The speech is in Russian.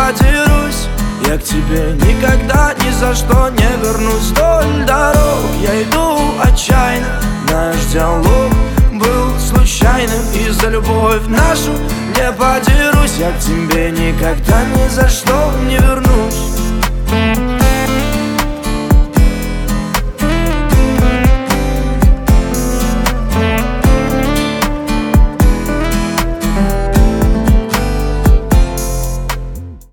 подерусь. Я к тебе никогда ни за что не вернусь. Вдоль дорог я иду отчаянно, наш диалог был случайным, и за любовь нашу не подерусь. Я к тебе никогда ни за что не вернусь.